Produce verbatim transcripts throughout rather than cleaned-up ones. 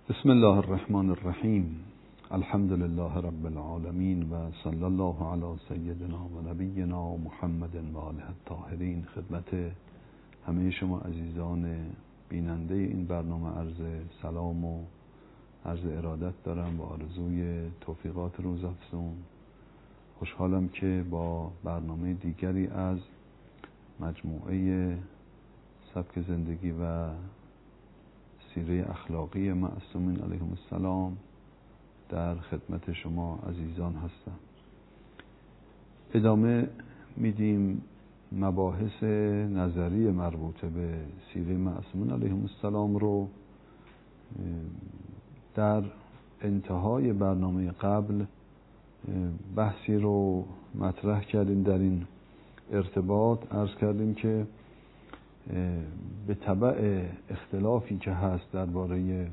بسم الله الرحمن الرحیم. الحمد لله رب العالمین و صلی الله علی سیدنا و نبینا محمد و آله الطاهرین. خدمت همه شما عزیزان بیننده این برنامه عرض سلام و عرض ارادت دارم و آرزوی توفیقات روزافزون. خوشحالم که با برنامه دیگری از مجموعه سبک زندگی و سیره اخلاقی معصومین علیهم السلام در خدمت شما عزیزان هستم. ادامه میدیم مباحث نظری مربوطه به سیره معصومین علیهم السلام رو. در انتهای برنامه قبل بحثی رو مطرح کردیم. در این ارتباط عرض کردیم که به تبع اختلافی که هست درباره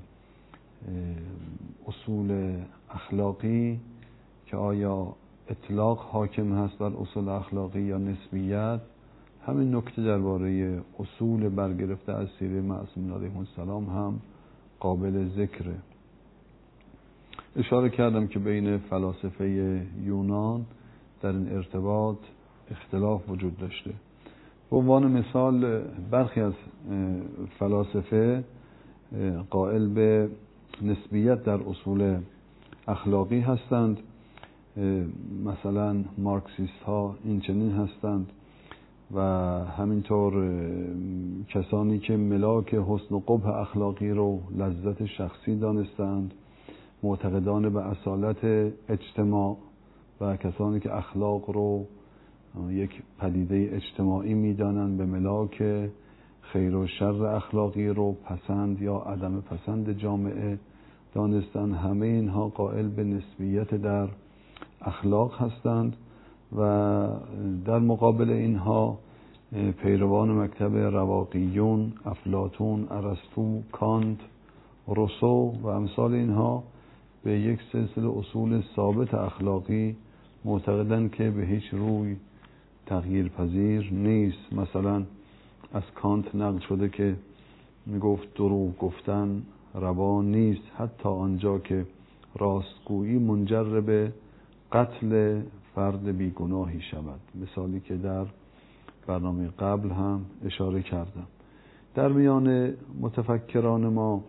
اصول اخلاقی که آیا اطلاق حاکم هست بر اصول اخلاقی یا نسبیت، همین نکته درباره اصول برگرفته از سیره معصومین علیهم السلام هم قابل ذکره. اشاره کردم که بین فلاسفه یونان در این ارتباط اختلاف وجود داشته. به عنوان مثال برخی از فلاسفه قائل به نسبیت در اصول اخلاقی هستند. مثلا مارکسیست ها این چنین هستند و همینطور کسانی که ملاک حسن و قبح اخلاقی رو لذت شخصی دانستند، معتقدان به اصالت اجتماع، و کسانی که اخلاق رو یک پدیده اجتماعی میدانند به ملاک خیر و شر اخلاقی رو پسند یا عدم پسند جامعه دانستن. همه اینها قائل به نسبیت در اخلاق هستند و در مقابل اینها پیروان مکتب رواقیون، افلاطون، ارسطو، کانت، روسو و امثال اینها به یک سلسله اصول ثابت اخلاقی معتقدند که به هیچ روی تغییر پذیر نیست. مثلا از کانت نقل شده که میگفت دروغ گفتن روا نیست حتی آنجا که راستگویی منجر به قتل فرد بیگناهی شود، مثالی که در برنامه قبل هم اشاره کردم. در میان متفکران ما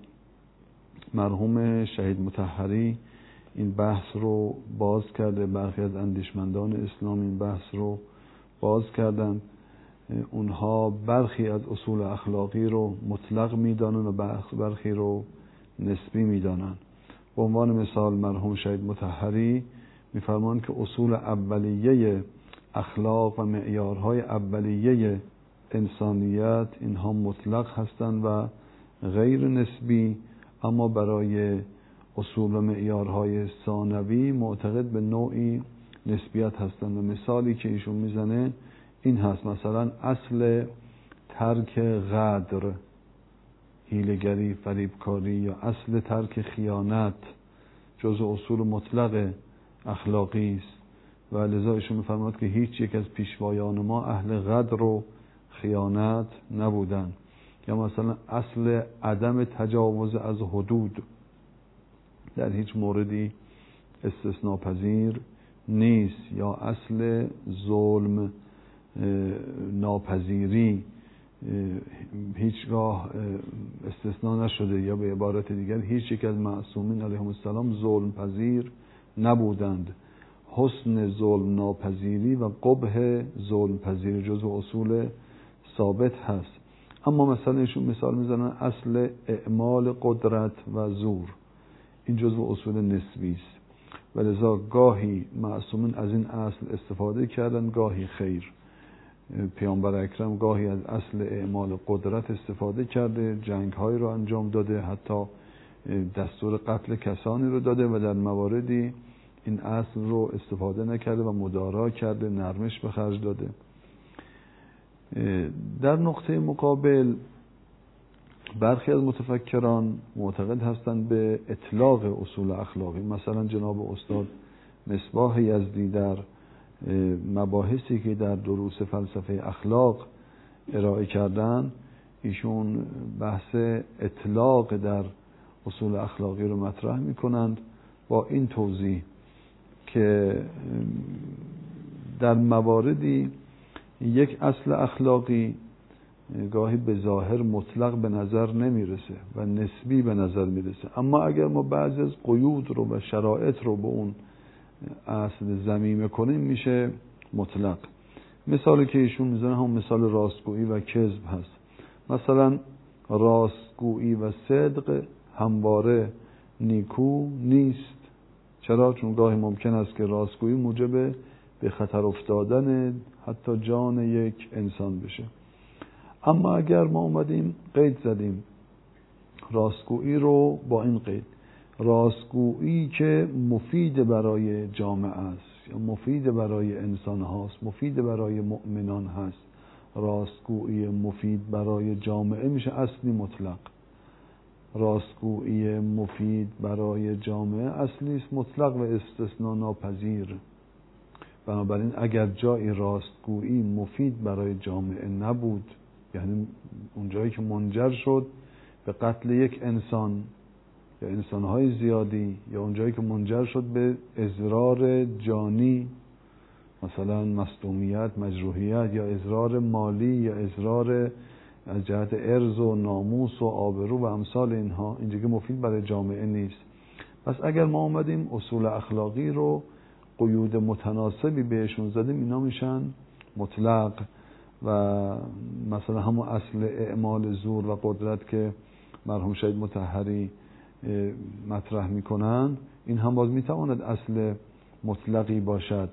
مرحوم شهید مطهری این بحث رو باز کرده، برخی از اندیشمندان اسلام این بحث رو باز کردند. اونها برخی از اصول اخلاقی رو مطلق میدانند و برخی رو نسبی میدانند. به عنوان مثال مرحوم شهید مطهری میفرمایند که اصول اولیه اخلاق و معیارهای اولیه انسانیت اینها مطلق هستند و غیر نسبی، اما برای اصول و معیارهای ثانوی معتقد به نوعی نسبیت هستند. و مثالی که ایشون میزنه این هست، مثلا اصل ترک غدر، حیله‌گری، فریبکاری، یا اصل ترک خیانت جزء اصول مطلق اخلاقی است و لذا ایشون میفرماید که هیچ یک از پیشوایان ما اهل غدر و خیانت نبودند. یا مثلا اصل عدم تجاوز از حدود در هیچ موردی استثناپذیر نیست. یا اصل ظلم ناپذیری هیچگاه استثناء نشده. یا به عبارت دیگر هیچ یک از معصومین علیهم السلام ظلم پذیر نبودند. حسن ظلم ناپذیری و قبح ظلم پذیری جزو اصول ثابت هست. اما مثلا ایشون مثال میزنن اصل اعمال قدرت و زور، این جزو اصول نسبی است و لذا گاهی معصومین از این اصل استفاده کردن، گاهی خیر. پیامبر اکرم گاهی از اصل اعمال قدرت استفاده کرده، جنگ های رو انجام داده، حتی دستور قتل کسانی رو داده و در مواردی این اصل رو استفاده نکرده و مدارا کرده، نرمش به خرج داده. در نقطه مقابل برخی از متفکران معتقد هستند به اطلاق اصول اخلاقی. مثلا جناب استاد مصباح یزدی در مباحثی که در دروس فلسفه اخلاق ارائه کردن، ایشون بحث اطلاق در اصول اخلاقی رو مطرح میکنند با این توضیح که در مواردی یک اصل اخلاقی گاهی به ظاهر مطلق به نظر نمیرسه و نسبی به نظر میرسه، اما اگر ما بعضی از قیود رو و شرایط رو به اون اصل ضمیمه کنیم میشه مطلق. مثالی که ایشون میزنه هم مثال راستگویی و کذب هست. مثلا راستگویی و صدق همواره نیکو نیست. چرا؟ چون گاهی ممکن است که راستگویی موجب به خطر افتادن حتی جان یک انسان بشه. اما اگر ما اومدیم قید زدیم راستگویی رو با این قید، راستگویی که مفید برای جامعه است یا مفید برای انسان هاست، مفید برای مؤمنان هست، راستگویی مفید برای جامعه میشه اصلی مطلق. راستگویی مفید برای جامعه اصلی است مطلق و استثناء ناپذیر. بنابراین اگر جایی راستگویی مفید برای جامعه نبود، یعنی اون جایی که منجر شد به قتل یک انسان یا انسانهای زیادی، یا اون جایی که منجر شد به اضرار جانی، مثلا مصدومیت، مجروحیت، یا اضرار مالی، یا اضرار از جهت ارز و ناموس و آبرو و امثال اینها، اینجا که مفید برای جامعه نیست. پس اگر ما اومدیم اصول اخلاقی رو قیود متناسبی بهشون زدیم، اینا میشن مطلق. و مثلا همون اصل اعمال زور و قدرت که مرحوم شهید مطهری مطرح میکنن، این هم باز میتواند اصل مطلقی باشد.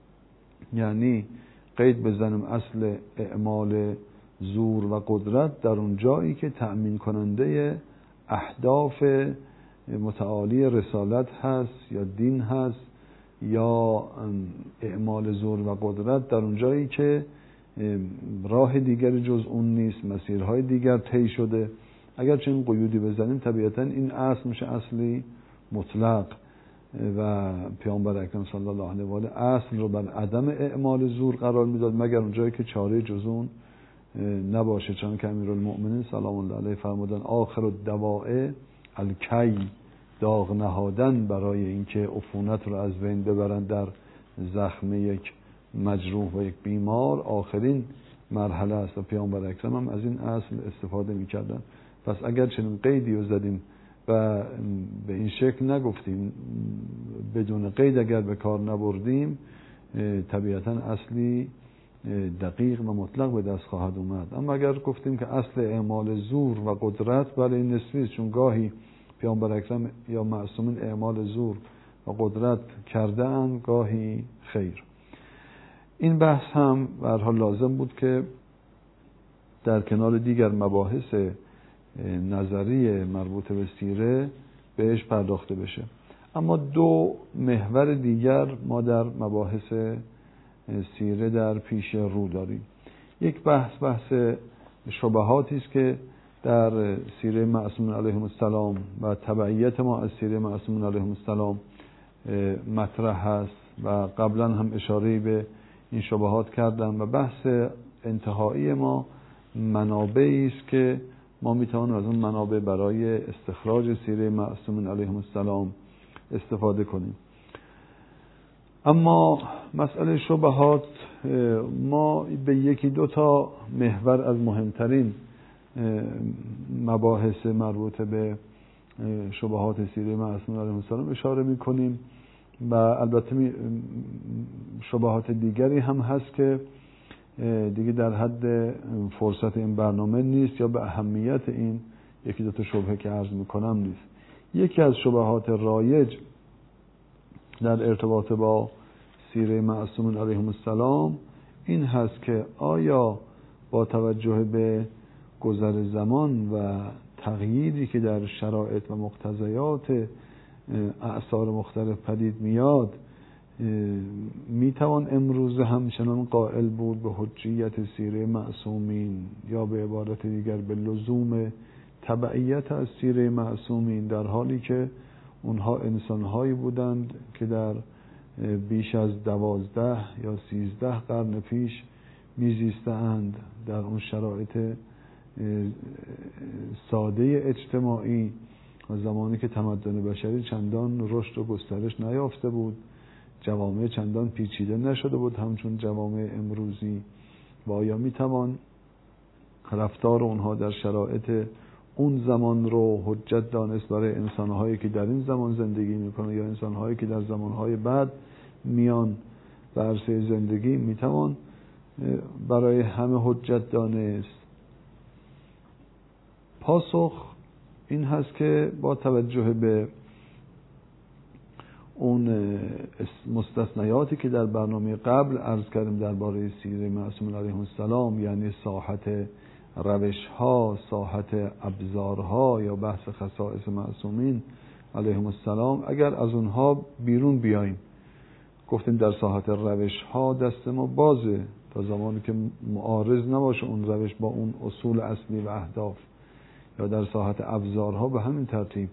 یعنی قید بزنیم اصل اعمال زور و قدرت در اون جایی که تأمین کننده اهداف متعالی رسالت هست یا دین هست، یا اعمال زور و قدرت در اون جایی که راه دیگری جز اون نیست، مسیرهای دیگر طی شده. اگر چنین قیودی بزنیم طبیعتا این اصل میشه اصلی مطلق و پیامبر اکرم صلی الله علیه و آله اصل رو بر عدم اعمال زور قرار میداد مگر اون جایی که چاره جز اون نباشه. چون که امیرالمؤمنین سلام الله علیه فرمودن آخر الدواء الکی، داغ نهادن برای اینکه عفونت رو از بین ببرن در زخم یک مجروح و یک بیمار آخرین مرحله است و پیامبر اکرم هم از این اصل استفاده میکردن. پس اگر چنین قیدی رو زدیم و به این شکل نگفتیم، بدون قید اگر به کار نبردیم، طبیعتا اصلی دقیق و مطلق به دست خواهد اومد. اما اگر گفتیم که اصل اعمال زور و قدرت، برای این نسبی است، چون گاهی پیامبر اکرم یا معصومین اعمال زور و قدرت کرده اند، گاهی خیر. این بحث هم به هر حال لازم بود که در کنار دیگر مباحث نظری مربوط به سیره بهش پرداخته بشه. اما دو محور دیگر ما در مباحث سیره در پیش رو داریم. یک بحث بحث شبهاتی است که در سیره معصومین علیهم السلام و تبعیت ما از سیره معصومین علیهم السلام مطرح هست و قبلا هم اشاره به این شبهات کردم. و بحث انتهایی ما منابعی است که ما میتوانیم از اون منابع برای استخراج سیره معصومین علیهم السلام استفاده کنیم. اما مسئله شبهات، ما به یکی دو تا محور از مهمترین مباحث مربوط به شبهات سیره معصومین علیهم السلام اشاره میکنیم و البته شبهات دیگری هم هست که دیگه در حد فرصت این برنامه نیست یا به اهمیت این یکی دو تا شبهه که عرض میکنم نیست. یکی از شبهات رایج در ارتباط با سیره معصومین علیهم السلام این هست که آیا با توجه به گذر زمان و تغییری که در شرایط و مقتضیات اعصار مختلف پدید میاد، میتوان امروز همچنان قائل بود به حجیت سیره معصومین، یا به عبارت دیگر به لزوم تبعیت از سیره معصومین، در حالی که اونها انسانهایی بودند که در بیش از دوازده یا سیزده قرن پیش میزیستند در اون شرایط ساده اجتماعی و زمانی که تمدن بشری چندان رشد و گسترش نیافته بود، جوامع چندان پیچیده نشده بود همچون جوامع امروزی، و آیا میتوان رفتار اونها در شرایط اون زمان رو حجت دانست برای انسانهایی که در این زمان زندگی میکنن یا انسانهایی که در زمانهای بعد میان و عرصه زندگی؟ میتوان برای همه حجت دانست؟ پاسخ این هست که با توجه به اون مستثنیاتی که در برنامه قبل عرض کردیم درباره سیره معصومین علیهم السلام، یعنی ساحت روش‌ها، ساحت ابزارها یا بحث خصائص معصومین علیهم السلام، اگر از اونها بیرون بیاییم، گفتیم در ساحت روش‌ها دست ما بازه تا زمانی که معارض نباشه اون روش با اون اصول اصلی و اهداف، یا در ساحت ابزارها به همین ترتیب.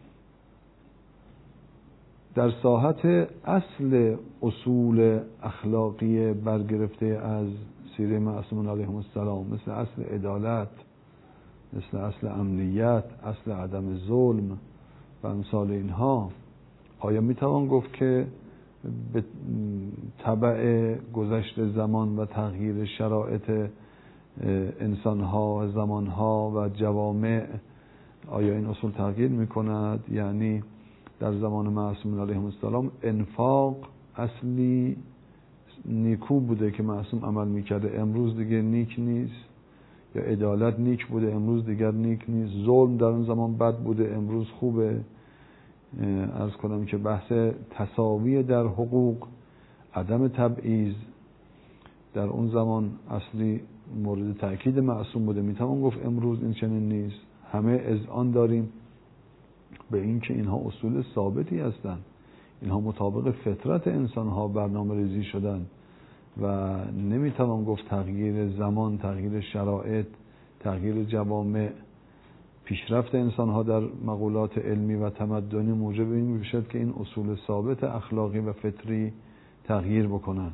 در ساحت اصل اصول اخلاقی برگرفته از سیره معصومین علیهم السلام، مثل اصل عدالت، مثل اصل امنیت، اصل عدم ظلم و امثال اینها، آیا میتوان گفت که به تبع گذشت زمان و تغییر شرایط انسانها و زمانها و جوامع آیا این اصول تغییر میکند؟ یعنی در زمان معصومین علیهم السلام انفاق اصلی نیکو بوده که معصوم عمل میکرده، امروز دیگه نیک نیست، یا عدالت نیک بوده امروز دیگر نیک نیست، ظلم در اون زمان بد بوده امروز خوبه. عرض کنم که بحث تساوی در حقوق، عدم تبعیض در اون زمان اصلی مورد تأکید معصوم بوده، میتوان گفت امروز این چنین نیست. همه اذعان داریم به این که اینها اصول ثابتی هستند، اینها مطابق فطرت انسانها برنامه ریزی شدن و نمیتوان گفت تغییر زمان، تغییر شرایط، تغییر جوامع، پیشرفت انسانها در مقولات علمی و تمدنی موجب این میشد که این اصول ثابت اخلاقی و فطری تغییر بکنن.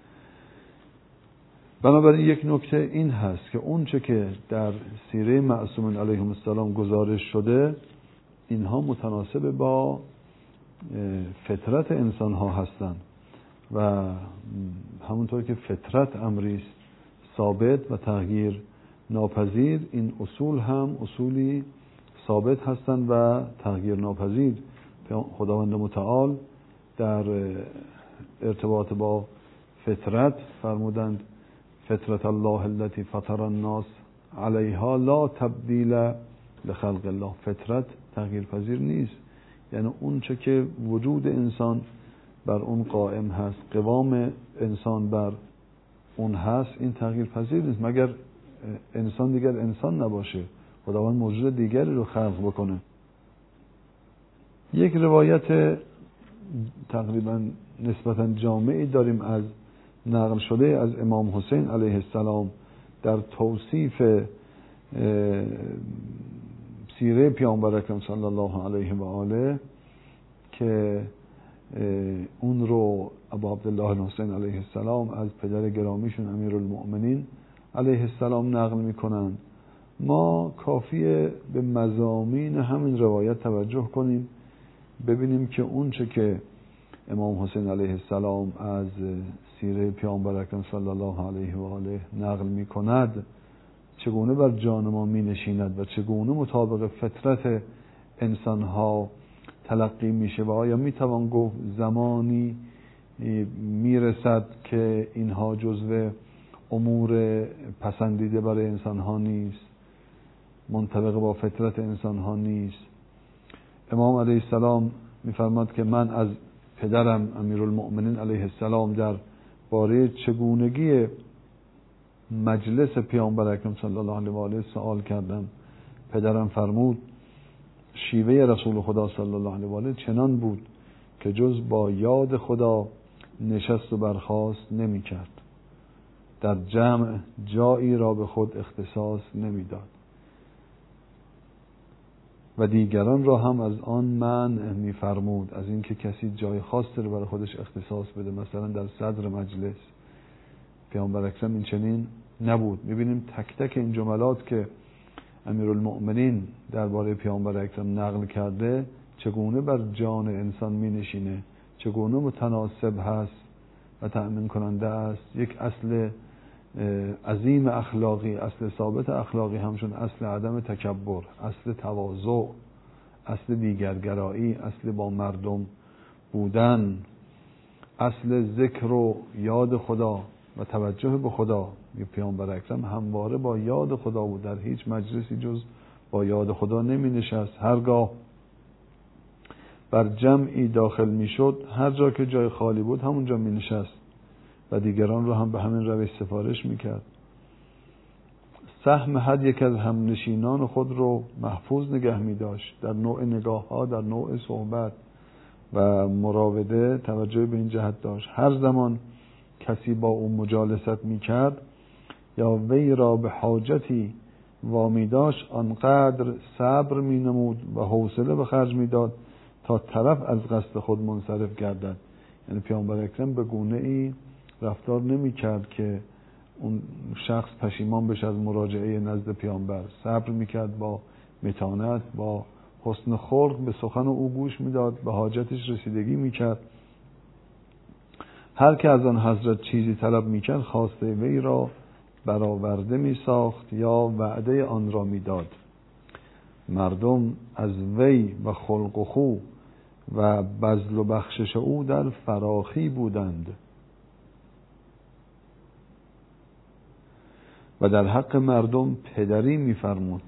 بنابراین یک نکته این هست که اون چه که در سیره معصومین علیهم السلام گزارش شده، اینها متناسب با فطرت انسان ها هستند و همونطور که فطرت امریست ثابت و تغییر ناپذیر، این اصول هم اصولی ثابت هستند و تغییر ناپذیر. خداوند متعال در ارتباط با فطرت فرمودند فطرت الله التي فطر الناس علیها لا تبدیل لخلق الله. فطرت تغییر پذیر نیست، یعنی اون چه که وجود انسان بر اون قائم هست، قوام انسان بر اون هست، این تغییر پذیر نیست مگر انسان دیگر انسان نباشه، خداوند موجود دیگری رو خلق بکنه. یک روایت تقریبا نسبتا جامعی داریم از نقل شده از امام حسین علیه السلام در توصیف سیره پیامبر اکرم صلی الله علیه و آله که اون رو ابو عبدالله الحسین علیه السلام از پدر گرامیشون امیرالمؤمنین علیه السلام نقل میکنن. ما کافیه به مضامین همین روایت توجه کنیم، ببینیم که اون چه که امام حسین علیه السلام از سیره پیامبر اکرم صلی الله علیه و آله نقل میکند چگونه بر جان ما می نشیند و چگونه مطابق فطرت انسانها تلقی میشه و آیا می توان گفت زمانی میرسد که اینها جزو امور پسندیده برای انسانها نیست، منطبق با فطرت انسانها نیست. امام علیه السلام میفرماد که من از پدرم امیرالمؤمنین علیه السلام در باره چگونگی مجلس پیامبر اکرم صلی الله علیه و آله سوال کردم. پدرم فرمود شیوه رسول خدا صلی الله علیه و آله چنان بود که جز با یاد خدا نشست و برخاست نمی کرد، در جمع جایی را به خود اختصاص نمی داد و دیگران را هم از آن منع می فرمود، از اینکه کسی جای خاصی رو برای خودش اختصاص بده، مثلا در صدر مجلس. پیامبر اکرم این چنین نبود. میبینیم تک تک این جملات که امیرالمؤمنین درباره پیامبر اکرم نقل کرده چگونه بر جان انسان می نشینه، چگونه متناسب هست و تأمین کننده است. یک اصل عظیم اخلاقی، اصل ثابت اخلاقی همشون اصل عدم تکبر، اصل تواضع، اصل دیگرگرایی، اصل با مردم بودن، اصل ذکر و یاد خدا و توجه به خدا. پیامبر اکرم همواره با یاد خدا بود، در هیچ مجلسی جز با یاد خدا نمی نشست. هرگاه بر جمعی داخل می شد، هر جا که جای خالی بود همونجا می نشست و دیگران رو هم به همین روش سفارش می کرد. سهم هر یک از همنشینان خود رو محفوظ نگه می داشت. در نوع نگاه ها، در نوع صحبت و مراوده توجه به این جهت داشت. هر زمان کسی با اون مجالست می کرد یا وی را به حاجتی وامی داشت، آنقدر صبر می نمود و حوصله به خرج می داد تا طرف از قصد خود منصرف گردد. یعنی پیامبر اکرم به گونه ای رفتار نمی کرد که اون شخص پشیمان بشه از مراجعه نزد پیامبر. صبر می کرد، با متانت، با حسن خلق به سخن او گوش می داد، به حاجتش رسیدگی می کرد. هر که از آن حضرت چیزی طلب می کرد خواسته وی را برآورده می ساخت یا وعده آن را می داد. مردم از وی و خلق و خو و بذل و بخشش او در فراخی بودند و در حق مردم پدری می فرمود.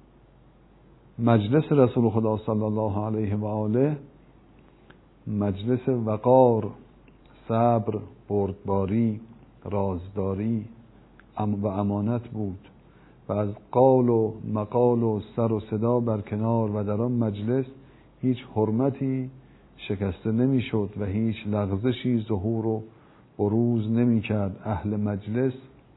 مجلس رسول خدا صلی الله علیه و آله مجلس وقار، صبر، بردباری، رازداری و امانت بود و از قال و مقال و سر و صدا برکنار و در آن مجلس هیچ حرمتی شکسته نمی شد و هیچ لغزشی ظهور و بروز نمی کرد. اهل مجلس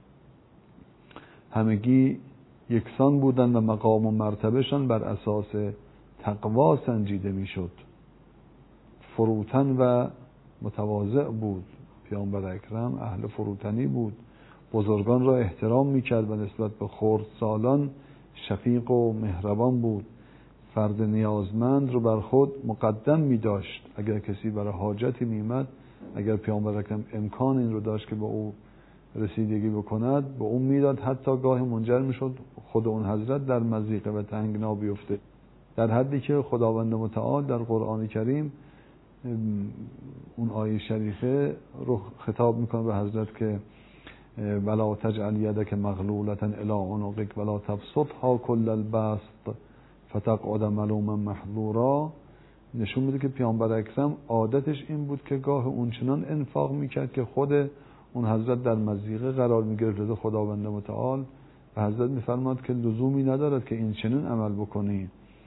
همگی یکسان بودند و مقام و مرتبهشان بر اساس تقوا سنجیده می شد. فروتن و متواضع بود. پیامبر اکرم اهل فروتنی بود، بزرگان را احترام می کرد و نسبت به خردسالان شفیق و مهربان بود. فرد نیازمند رو بر خود مقدم می داشت. اگر کسی برای حاجتی می اومد، اگر پیامبر اکرم امکان این رو داشت که به او رسیدگی بکند، به اون میداد، حتی گاهی منجر می شد خود اون حضرت در مضیقه و تنگنا بیفته، در حدی که خداوند متعال در قرآن کریم اون آیه شریفه رو خطاب میکنه به حضرت که ولا تجعل یدک مغلولة الی عنقک ولا تبسطها کل البسط فتقعد ملوما محظورا. نشون میده که پیامبر اکرم عادتش این بود که گاه اون چنان انفاق میکرد که خود اون حضرت در مضیقه قرار میگرفت. رضا خداوند متعال و حضرت میفرماد که لزومی ندارد که این چنین عمل بکنی،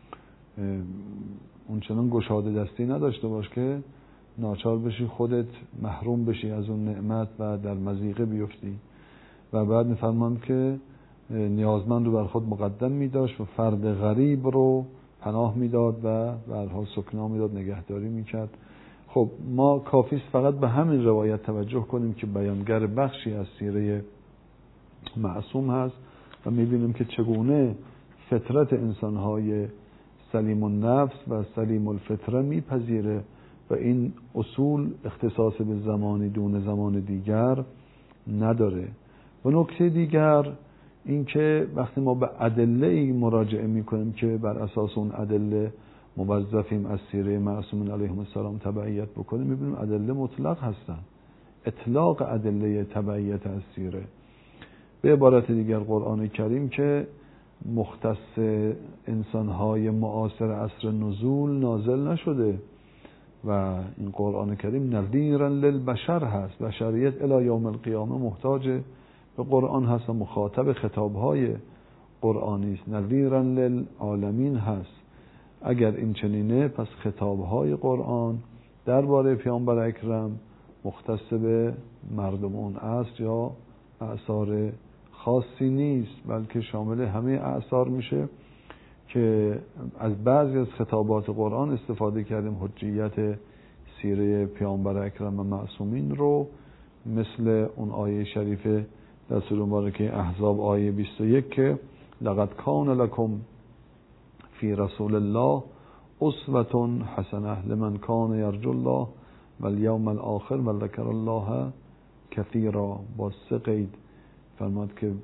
اون چنان گشاده دستی نداشته باش که ناچار بشی خودت محروم بشی از اون نعمت و در مضیقه بیفتی. و بعد میفرماند که نیازمند رو بر خود مقدم میداشت و فرد غریب رو پناه میداد و برها سکنا میداد، نگهداری میکرد. خب ما کافیست فقط به همین روایت توجه کنیم که بیانگر بخشی از سیره معصوم هست و میبینیم که چگونه فطرت انسانهای سلیم النفس و سلیم الفطره میپذیره و این اصول اختصاص به زمانی دون زمان دیگر نداره. و نکته دیگر این که وقتی ما به ادله ای مراجعه میکنیم که بر اساس اون ادله موظفیم از سیره معصومین علیهم السلام تبعیت بکنیم، میبینیم ادله مطلق هستن. اطلاق ادله تبعیت از سیره، به عبارت دیگر قرآن کریم که مختص انسانهای معاصر عصر نزول نازل نشده و این قرآن کریم نذیرا للبشر هست. بشریت الی یوم القیامه محتاج به قرآن هست و مخاطب خطابهای قرآنی است. نذیرا للعالمین هست. اگر این چنینه پس خطابهای قرآن درباره پیامبر اکرم مختص به مردم اون عصر یا اعصار خاصی نیست، بلکه شامل همه اعصار میشه که از بعضی از خطابات قرآن استفاده کردیم حجیت سیره پیامبر اکرم و معصومین رو، مثل اون آیه شریفه در سوره مبارکه احزاب آیه بیست و یک که لقد کان لکم فی رسول الله اسوة حسنه لمن کان یرجو الله والیوم الاخر و ذکر الله کثیرا. با سه قید فرماد که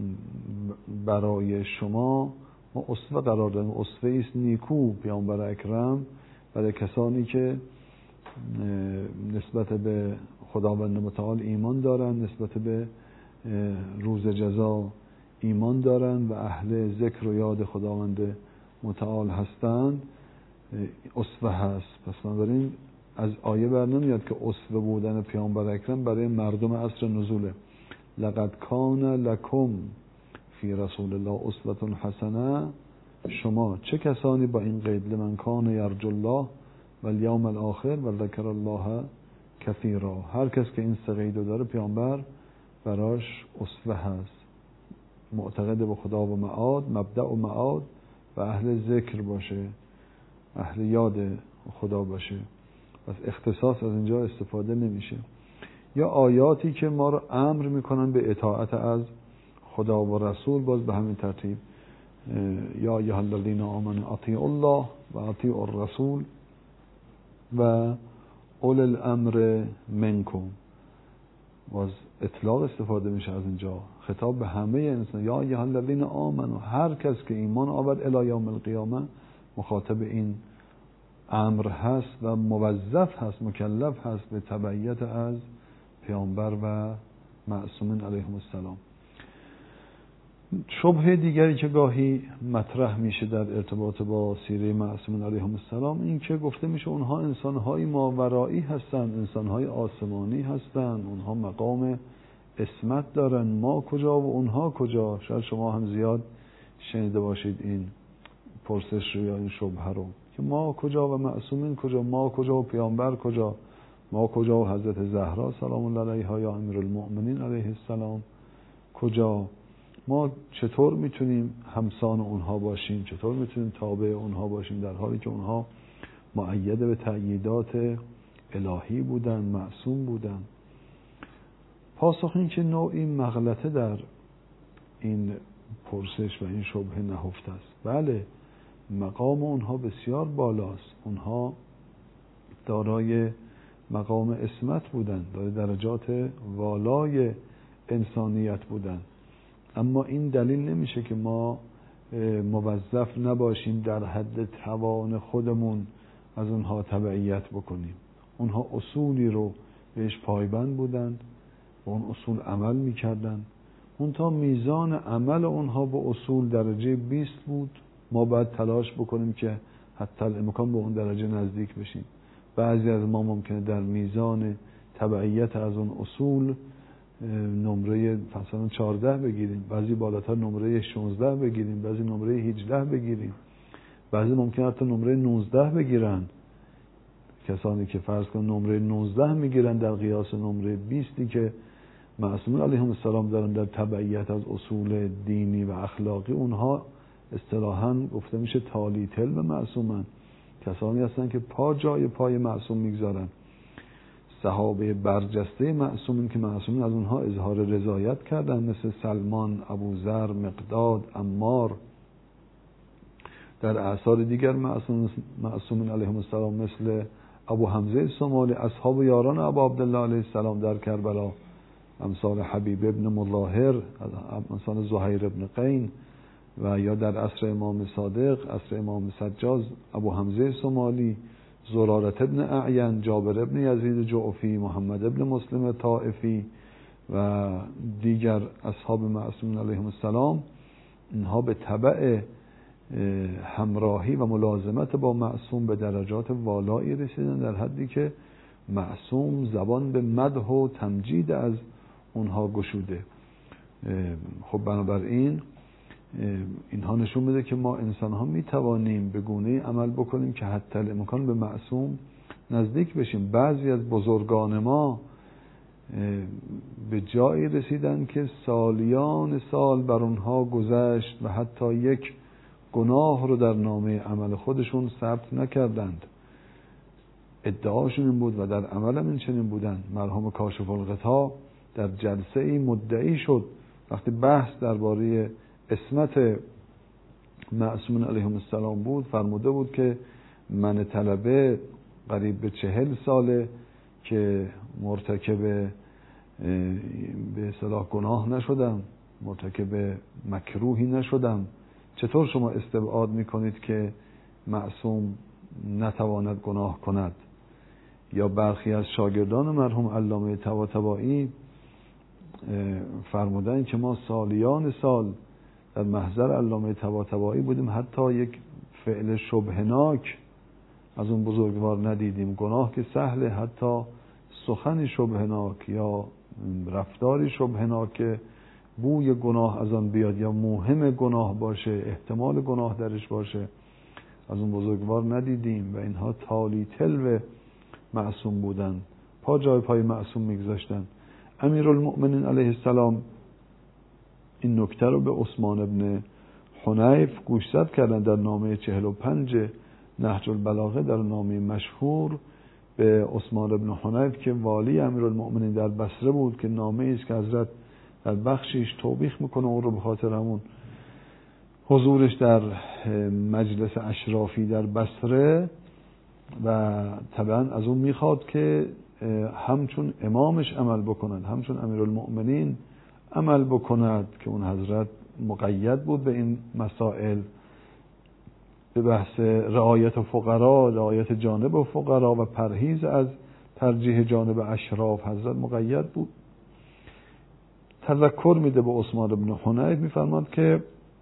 برای شما ما اسوه قرار دادیم. اسوه است نیکو پیامبر اکرم برای کسانی که نسبت به خداوند متعال ایمان دارن، نسبت به روز جزا ایمان دارن و اهل ذکر و یاد خداوند متعال هستند، اسوه هست. پس بنابراین از آیه بر نمیاد که اسوه بودن پیامبر اکرم برای مردم عصر نزوله. لقد کان لکم فی رسول الله اسوة حسنه، شما چه کسانی با این قید لمن کان یرجو الله و الیوم الاخر و ذکر الله کثیرا، هر کس که این سه قیدو داره پیامبر براش اسوه هست، معتقد به خدا و معاد، مبدأ و معاد و اهل ذکر باشه، اهل یاد خدا باشه. پس اختصاص از اینجا استفاده نمیشه. یا آیاتی که ما رو امر میکنن به اطاعت از خدا و رسول، باز به همین ترتیب یا ایها الذین آمنوا اطیعوا الله و اطیعوا الرسول و اولی الامر منکم، باز اطلاق استفاده میشه از اینجا، خطاب به همه انسان. یا ایها الذین آمنوا، هر کس که ایمان آورد الی یوم القیامه مخاطب این امر هست و موظف هست، مکلف هست به تبعیت از پیامبر و معصومین علیهم السلام. شبهه دیگری که گاهی مطرح میشه در ارتباط با سیره معصومین علیهم السلام این که گفته میشه اونها انسانهای ماورایی هستند، انسانهای آسمانی هستند، اونها مقام عصمت دارن، ما کجا و اونها کجا؟ شاید شما هم زیاد شنیده باشید این پرسش رو یا این شبهه رو که ما کجا و معصومین کجا، ما کجا و پیامبر کجا، ما کجا و حضرت زهرا سلام الله علیها یا امیرالمؤمنین علیه السلام کجا؟ ما چطور میتونیم همسان اونها باشیم، چطور میتونیم تابع اونها باشیم در حالی که اونها مؤید به تأییدات الهی بودن، معصوم بودن؟ پاسخ این که نوعی مغلطه در این پرسش و این شبهه نهفته است. بله، مقام اونها بسیار بالاست، اونها دارای مقام عصمت بودن، دارای درجات والای انسانیت بودن، اما این دلیل نمیشه که ما موظف نباشیم در حد توان خودمون از اونها تبعیت بکنیم. اونها اصولی رو بهش پایبند بودند و اون اصول عمل میکردن. اون تا میزان عمل اونها به اصول درجه بیست بود، ما باید تلاش بکنیم که حتی الامکان به اون درجه نزدیک بشیم. بعضی از ما ممکنه در میزان تبعیت از اون اصول نمره مثلا چهارده بگیریم، بعضی بالاتر نمره شانزده بگیریم، بعضی نمره هجده بگیریم، بعضی ممکنه حتی نمره نوزده بگیرن. کسانی که فرض کن نمره نوزده میگیرن در قیاس نمره بیستی که معصومین علیهم السلام دارن در تبعیت از اصول دینی و اخلاقی، اونها اصطلاحاً گفته میشه تالی تل به معصومن، کسانی هستن که پا جای پای معصوم میگذارن. صحابه برجسته معصومین که معصومین از اونها اظهار رضایت کردن، مثل سلمان، ابوذر، مقداد، عمار. در اعصار دیگر معصومین علیهم السلام مثل ابو حمزه سمالی، اصحاب و یاران ابو عبدالله علیه السلام در کربلا، امثال حبیب ابن مظاهر، امثال زهیر ابن قین، و یا در عصر امام صادق، عصر امام سجاد، ابو حمزه سمالی، زرارت ابن اعین، جابر ابن یزید جعفی، محمد ابن مسلم طائفی و دیگر اصحاب معصومین علیهم السلام. اینها به تبع همراهی و ملازمت با معصوم به درجات والایی رسیدن، در حدی که معصوم زبان به مدح و تمجید از اونها گشوده. خب بنابراین اینها نشون میده که ما انسان ها می توانیم به گونه‌ای عمل بکنیم که حتی الامکان به معصوم نزدیک بشیم. بعضی از بزرگان ما به جایی رسیدن که سالیان سال بر اونها گذشت و حتی یک گناه رو در نامه عمل خودشون ثبت نکردند. ادعاشون این بود و در عمل هم این چنین بودن. مرحوم کاشف الغطا در جلسه ای مدعی شد وقتی بحث درباره عصمت معصومین علیهم السلام بود فرموده بود که من طلبه قریب به چهل ساله که مرتکب به اصطلاح گناه نشدم، مرتکب مکروهی نشدم. چطور شما استبعاد میکنید که معصوم نتواند گناه کند؟ یا برخی از شاگردان مرحوم علامه طباطبایی فرمودن که ما سالیان سال در محضر علامه طباطبایی بودیم، حتی یک فعل شبهناک از اون بزرگوار ندیدیم. گناه که سهله، حتی سخن شبهناک یا رفتاری شبهناک که بوی گناه از آن بیاد یا موهم گناه باشه، احتمال گناه درش باشه، از اون بزرگوار ندیدیم. و اینها تالی تلو معصوم بودن، پا جای پای معصوم میگذاشتن. امیرالمؤمنین علیه السلام این نکته رو به عثمان ابن حنیف گوشزد کردن در نامه چهل و پنج نهج البلاغه، در نامه مشهور به عثمان ابن حنیف که والی امیرالمؤمنین در بصره بود، که نامه ایست که حضرت در بخشیش توبیخ میکنه اون رو به خاطر همون حضورش در مجلس اشرافی در بصره، و طبعا از اون میخواد که همچون امامش عمل بکنند، همچون امیرالمؤمنین عمل بکند، که اون حضرت مقید بود به این مسائل، به بحث رعایت فقرا، رعایت جانب فقرا و پرهیز از ترجیح جانب اشراف حضرت مقید بود. تذکر میده به عثمان بن حنیف، میفرماد که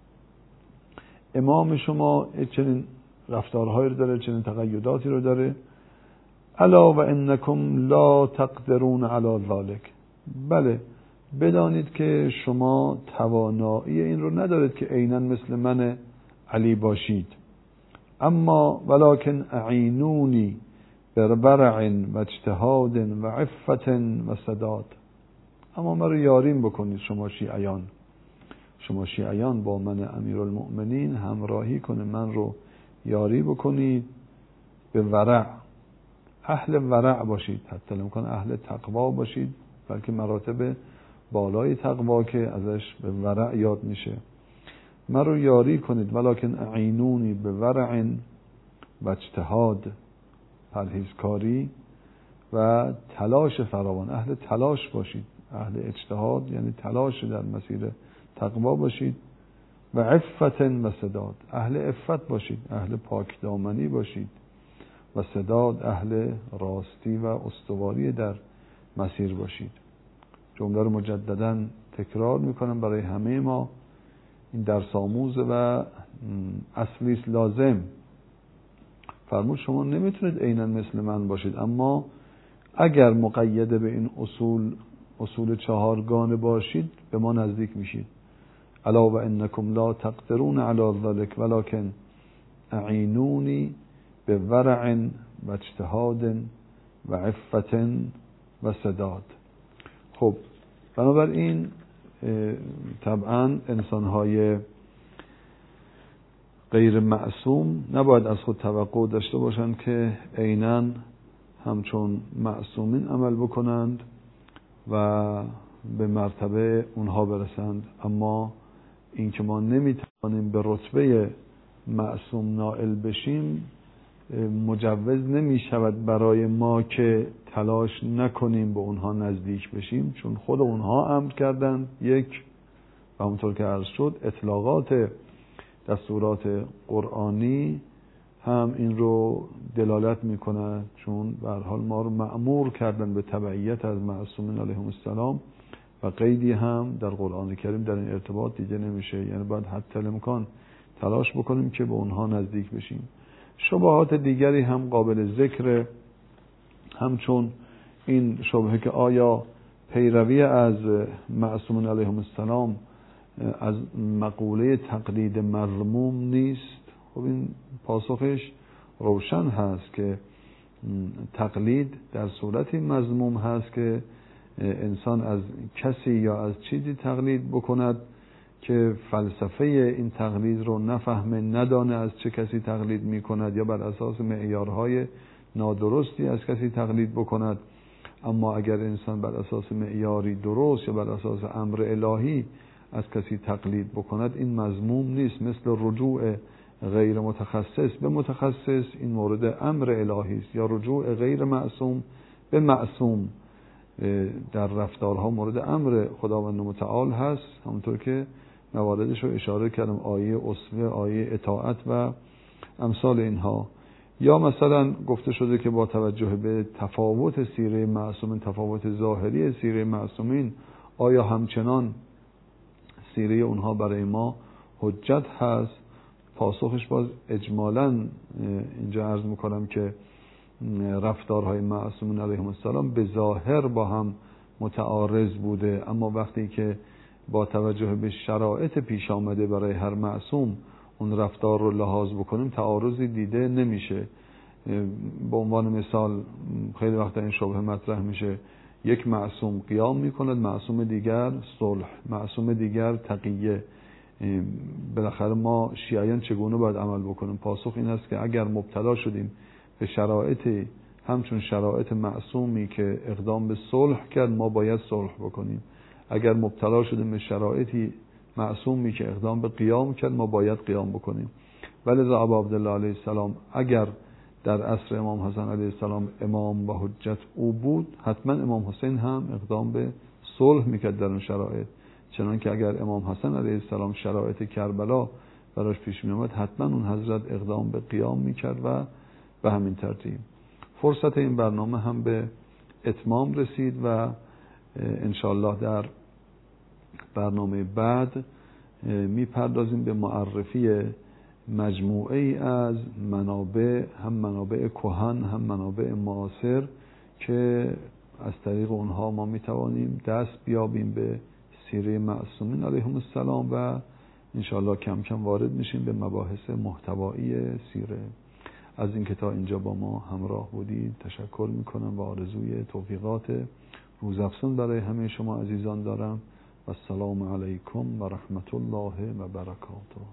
امام شما چنین رفتارهایی رو داره، چنین تقیداتی رو داره. الا و انکم لا تقدرون علی ذلک، بله بدانید که شما توانایی این رو ندارید که عیناً مثل من علی باشید. اما ولکن اعینونی بربرع و اجتهاد و عفت و سداد، اما من رو یاریم بکنید شما شیعیان، شما شیعیان با من امیرالمؤمنین همراهی کنید، من رو یاری بکنید، به ورع، اهل ورع باشید، حتی الامکان اهل تقوا باشید، بلکه مراتب بالای تقوا که ازش به ورع یاد میشه. من رو یاری کنید، ولکن اعینونی به ورع و اجتهاد، پرهیزکاری و تلاش فراوان، اهل تلاش باشید، اهل اجتهاد یعنی تلاش در مسیر تقوا باشید، و عفت و سداد، اهل عفت باشید، اهل پاک دامنی باشید، و سداد اهل راستی و استواری در مسیر باشید. جمله رو مجددا تکرار میکنم برای همه ما، این درس آموز و اصلی است لازم. فرمود شما نمیتونید عیناً مثل من باشید، اما اگر مقید به این اصول اصول چهارگانه باشید به ما نزدیک میشید. الا و انکم لا تقدرون علی ذلک ولکن اعینونی به ورع و اجتهاد و عفت و سداد. خب بنابراین طبعا انسان‌های غیر معصوم نباید از خود توقع داشته باشند که عیناً همچون معصومین عمل بکنند و به مرتبه اونها برسند. اما این که ما نمیتوانیم به رتبه معصوم نائل بشیم مجوز نمی شود برای ما که تلاش نکنیم به اونها نزدیک بشیم، چون خود اونها امر کردند. یک، و همونطور که عرض شد اطلاقات دستورات قرآنی هم این رو دلالت میکنه، چون به هر حال ما رو مأمور کردن به تبعیت از معصومین علیهم السلام و قیدی هم در قرآن کریم در این ارتباط دیده نمیشه. یعنی باید حتی الامکان تلاش بکنیم که به اونها نزدیک بشیم. شبهات دیگری هم قابل ذکر، همچون این شبهه که آیا پیروی از معصومین علیهم السلام از مقوله تقلید مذموم نیست؟ خب این پاسخش روشن هست که تقلید در صورتی مذموم هست که انسان از کسی یا از چیزی تقلید بکند که فلسفه این تقلید رو نفهمه، ندانه از چه کسی تقلید می کند، یا بر اساس معیارهای نادرستی از کسی تقلید بکند. اما اگر انسان بر اساس معیاری درست یا بر اساس امر الهی از کسی تقلید بکند این مذموم نیست. مثل رجوع غیر متخصص به متخصص این مورد امر الهی است، یا رجوع غیر معصوم به معصوم در رفتارها مورد امر خداوند متعال هست، همونطور که مواردش رو اشاره کردم، آیه اسوه، آیه اطاعت و امثال اینها. یا مثلا گفته شده که با توجه به تفاوت سیره معصومین، تفاوت ظاهری سیره معصومین، آیا همچنان سیره اونها برای ما حجت هست؟ پاسخش باز اجمالاً اینجا عرض میکنم که رفتارهای معصومین علیهم السلام به ظاهر با هم متعارض بوده، اما وقتی که با توجه به شرایط پیش آمده برای هر معصوم اون رفتار رو لحاظ بکنیم تعارضی دیده نمیشه. به عنوان مثال خیلی وقتا این شبهه مطرح میشه، یک معصوم قیام میکند، معصوم دیگر صلح، معصوم دیگر تقیه، بالاخره ما شیعیان چگونه باید عمل بکنیم؟ پاسخ این است که اگر مبتلا شدیم به شرایط همچون شرایط معصومی که اقدام به صلح کرد، ما باید صلح بکنیم. اگر مبتلا شدیم به شرایطی معصومی که اقدام به قیام کرد، ما باید قیام بکنیم. ولذا ابا عبدالله علیه السلام اگر در عصر امام حسن علیه السلام امام و حجت او بود، حتما امام حسین هم اقدام به صلح میکرد در اون شرایط. چنانکه اگر امام حسن علیه السلام شرایط کربلا براش پیش میامد، حتما اون حضرت اقدام به قیام میکرد و به همین ترتیب. فرصت این برنامه هم به اتمام رسید و انشاءالله در برنامه بعد میپردازیم به معرفی مجموعه ای از منابع، هم منابع کهن هم منابع معاصر، که از طریق اونها ما میتوانیم دست بیابیم به سیره معصومین علیهم السلام و انشاءالله کم کم وارد میشیم به مباحث محتوایی سیره. از اینکه تا اینجا با ما همراه بودید تشکر میکنم و آرزوی توفیقات روزافزون برای همه شما عزیزان دارم. و السلام علیکم و رحمت الله و برکاته.